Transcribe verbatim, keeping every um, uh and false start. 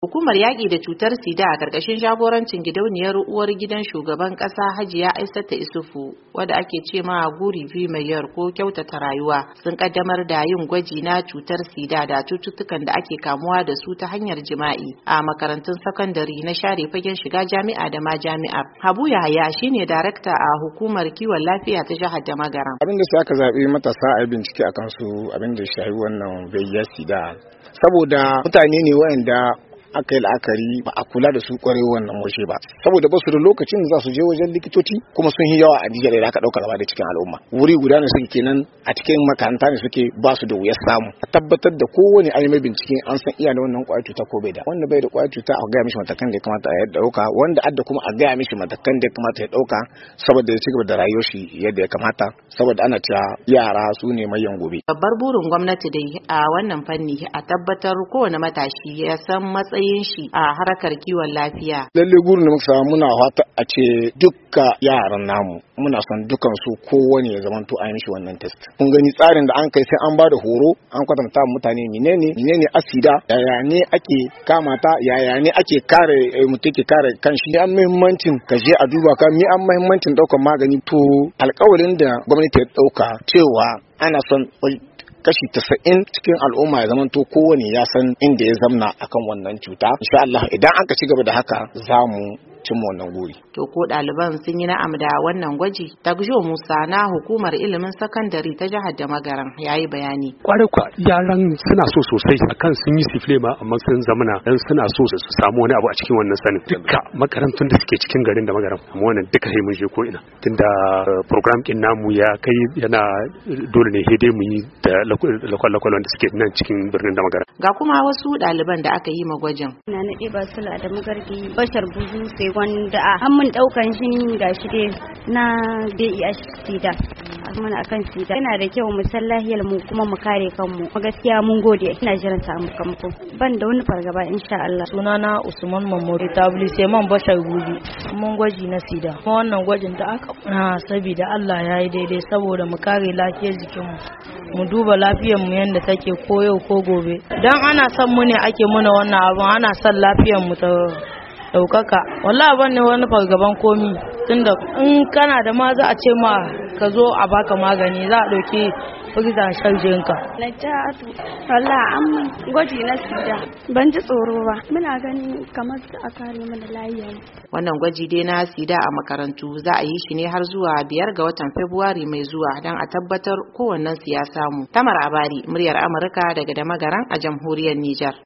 Hukumar yaƙi da cutar sida a ƙarƙashin jagorancin gidauniyar uwar gidan shugaban ƙasa Hajiya Aissata Isufu wadda ake ce ma guri vi mayar ko kyautata rayuwa sun kaddamar da yin gwaji na cutar sida da cututtukan da ake kamuwa da su ta hanyar jima'i a makarantun sakandare na share fagen shiga jami'a da ma jami'ar. Habu Yahaya shine darakta a hukumar kiwon lafiya ta jihar da Magaram. Abin da sai aka zaɓi matasa a bincike akan su abin da shahi wannan V I H sida saboda mutane ne waɗanda aka yi la'akari ba a kula da su kwarai wannan waje ba saboda ba su da lokacin da za su je wajen likitoci kuma sun yi yawa a Nijar da aka dauka gaba da cikin al'umma wuri guda ne suke kenan a cikin makaranta ne suke ba su da wuyar samu a tabbatar da kowane an yi mai bincike an san iya da wannan kwayar cuta ko bai da wanda bai da kwayar cuta a gaya mishi matakan da ya kamata a dauka wanda adda kuma a gaya mishi matakan da ya kamata ya dauka saboda ya ci gaba da rayuwar shi yadda ya kamata saboda ana cewa yara su ne mayan gobe. Babbar burin gwamnati dai a wannan fanni a tabbatar kowane matashi ya san matsayin yin shi a harkar kiwon lafiya. Lalle gurin da muka samu muna fata a ce dukka yaran namu muna son dukan su kowane ya zamanto a yi mishi wannan test. Kun gani tsarin da an kai sai an bada horo an kwatanta mutane menene menene asida yaya ne ake kama ta yaya ne ake kare mutum ke kare kanshi an muhimmancin ka je a duba ka mi an muhimmancin daukar magani to alƙawarin da gwamnati ya dauka cewa ana son kashi tasa'in cikin al'umma ya zamanto kowane ya san inda ya zamna akan wannan cuta. Insha Allah idan aka ci gaba da haka za mu cimma wannan guri. To ko ɗaliban sun yi na'am da wannan gwaji? Tagjo Musa na hukumar ilimin sakandare ta jihar da Magaran ya yi bayani. Kwarai kwa yaran suna so sosai akan sun yi sifile ma amma sun zamana dan suna so su samu wani abu a cikin wannan sanin. Duka makarantun da suke cikin garin da Magaran amma wannan duka sai mun je ko ina. Tunda program din namu ya kai yana dole ne sai dai mu yi da lakwal-lakwal wanda suke nan cikin birnin da Magaran. Ga kuma wasu ɗaliban da aka yi ma gwajin. Na naɗe ba su da magardi bashar buzu sai wanda a an mun ɗaukan shi ga shi dai na V I H sida. Mana akan sida yana da kyau mu san lahiyar mu kuma mu kare kanmu. Gaskiya mun gode ina jiran sakamako. Ban da wani fargaba insha Allah. Sunana Usman Mamori Tablisseman Bashar Buzu. Mun gwaji na sida. Kuma wannan gwajin da aka na saboda Allah ya yi daidai saboda mu kare lafiyar jikinmu. Mu duba lafiyar mu yanda take ko yau ko gobe. Dan ana son mu ne ake muna wannan abun ana son lafiyar mu ta daukaka. Wallahi ban ne wani fargaban komi tunda in kana da ma za a ce ma ka zo a baka magani za a dauki furta sharjinka. Najatu wallahi an gwaji na sida ban ji tsoro ba muna gani kamar a kare mana lafiya. Wannan gwaji dai na sida a makarantu za a yi shi ne har zuwa biyar ga watan Fabrairu mai zuwa don a tabbatar kowannen su ya samu. Tamar Abari, muryar Amurka daga da Magaran a jamhuriyar Nijar.